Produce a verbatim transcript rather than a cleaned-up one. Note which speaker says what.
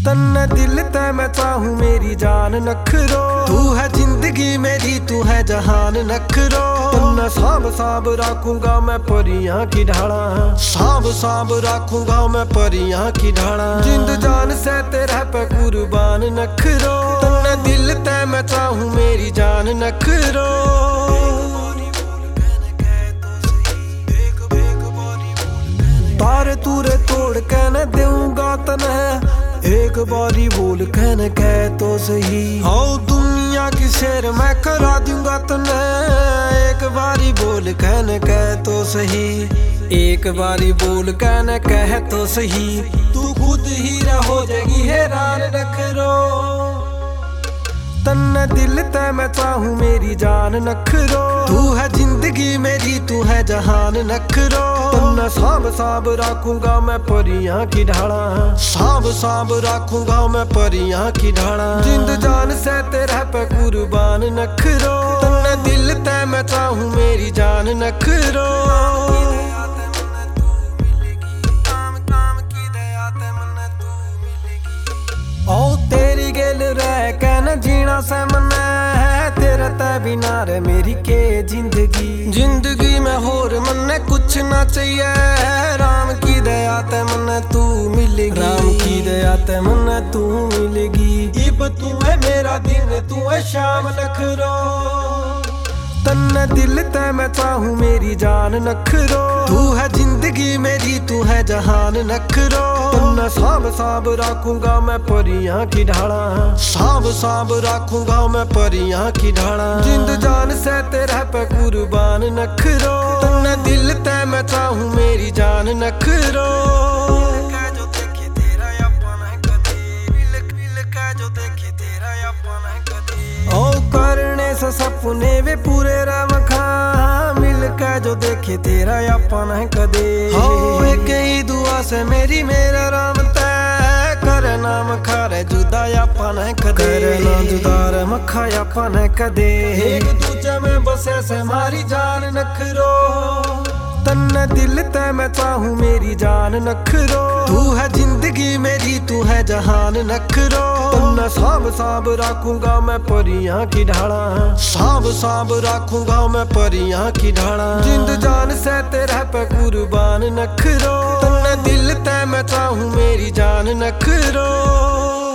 Speaker 1: तन्ने दिल ते मैं चाहूं मेरी जान नखरो। तू है जिंदगी मेरी तू है जहान नखरो। तन्ने सांभ सांभ रखूंगा मैं परियां की ढाला। सांभ सांभ रखूंगा मैं परियां की ढाला। जिंद जान से तेरे पे कुर्बान नखरो। तन्ने दिल ते मैं चाहूं मेरी जान नखरो। तारे तूरे तोड़ के न दूंगा तने एक बारी बोल के न कह तो सही। आओ दुनिया की शेर मैं करा दूंगा तने एक बारी बोल के न कह तो सही। एक बारी बोल के न कह तो सही। तू खुद ही हो जाएगी हैरान नखरो। तन्ने दिल ते मैं चाहूं मेरी जान नखरो। तू है जिंदगी मेरी तू है जहान नखरो। तन्ने सांभ सांभ रखूंगा मैं परियां की ढाला। सांभ सांभ रखूंगा मैं परियां की ढाला। जिंद जान से तेरे पे कुर्बान नखरो। तन्ने दिल ते मैं चाहूं मेरी जान नखरो। ओ तेरी गेल रह के न जीना से मने है तेरे ते बिना रे मेरी के जिंदगी। जिंदगी में होर मने कुछ ना चाहिए। राम की दया ते मने तू मिलेगी। राम की दया ते मने तू मिलेगी। इब तू है मेरा दिन तू है शाम नखरो। तन्ने दिल ते मैं चाहूं मेरी जान नखरो। तू है जिंदगी मेरी तू है जहान नखरो। तन्ने सांभ सांभ रखूंगा मैं परियां की ढाला। सांभ सांभ रखूंगा मैं परियां की ढाला। जिंद जान से तेरे पे कुर्बान नखरो। तन्ने दिल ते मैं चाहूं मेरी जान नखरो। ओ करने से सपने वे पूरे रमखा मिल के जो देखे तेरा अपन है कदे। हो एक ही दुआ से मेरी मेरा राम तय करे नाम खारे जुदा अपन है कदे। करे ना जुदा रे मखा अपन है कदे। एक दूजे में बसे से मारी जान नखरो। तन्ने दिल ते मैं चाहूं मेरी जान नखरो। तू है जिंदगी मेरी तू है जहान नखरो। तन्ने सांभ सांभ रखूंगा मैं परियां की ढाला। सांभ सांभ रखूंगा मैं परियां की ढाला। जिंद जान से तेरे पे कुर्बान नखरो। तन्ने दिल ते मैं चाहूं मेरी जान नखरो।